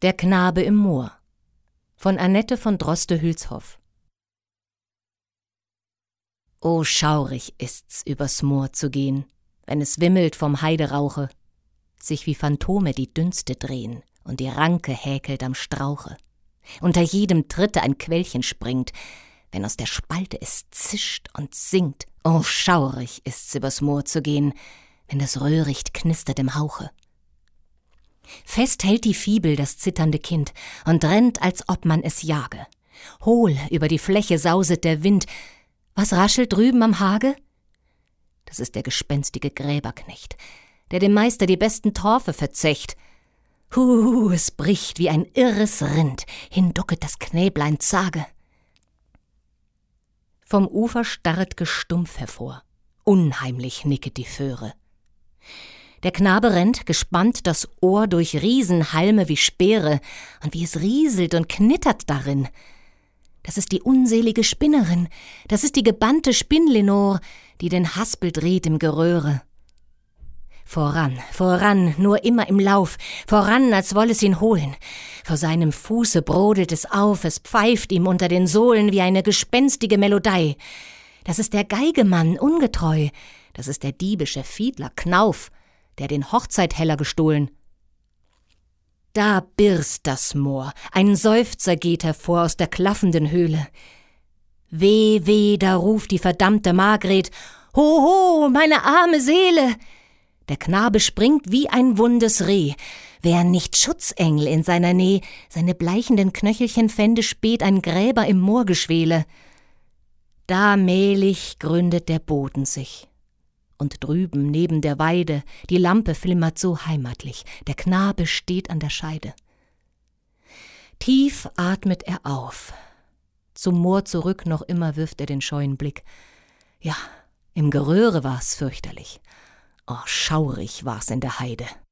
Der Knabe im Moor von Annette von Droste-Hülshoff. O schaurig ist's, übers Moor zu gehen, wenn es wimmelt vom Heiderauche, sich wie Phantome die Dünste drehen und die Ranke häkelt am Strauche. Unter jedem Tritte ein Quellchen springt, wenn aus der Spalte es zischt und singt. O schaurig ist's, übers Moor zu gehen, wenn das Röhricht knistert im Hauche. Fest hält die Fibel das zitternde Kind und rennt, als ob man es jage. Hohl über die Fläche sauset der Wind. Was raschelt drüben am Hage? Das ist der gespenstige Gräberknecht, der dem Meister die besten Torfe verzecht. Es bricht wie ein irres Rind, hinducket das Knäblein zage. Vom Ufer starret Gestumpf hervor, unheimlich nicket die Föhre. Der Knabe rennt, gespannt das Ohr durch Riesenhalme wie Speere, und wie es rieselt und knittert darin. Das ist die unselige Spinnerin, das ist die gebannte Spinnlenor, die den Haspel dreht im Geröhre. Voran, voran, nur immer im Lauf, voran, als woll es ihn holen. Vor seinem Fuße brodelt es auf, es pfeift ihm unter den Sohlen wie eine gespenstige Melodei. Das ist der Geigemann, ungetreu, das ist der diebische Fiedler Knauf, der den Hochzeitheller gestohlen. Da birst das Moor, ein Seufzer geht hervor aus der klaffenden Höhle. Weh, weh, da ruft die verdammte Margret, ho, ho, meine arme Seele! Der Knabe springt wie ein wundes Reh. Wär nicht Schutzengel in seiner Nähe, seine bleichenden Knöchelchen fände spät ein Gräber im Moorgeschwele. Da mählich gründet der Boden sich. Und drüben neben der Weide, die Lampe flimmert so heimatlich, der Knabe steht an der Scheide. Tief atmet er auf. Zum Moor zurück noch immer wirft er den scheuen Blick. Ja, im Geröhre war's fürchterlich. Oh, schaurig war's in der Heide.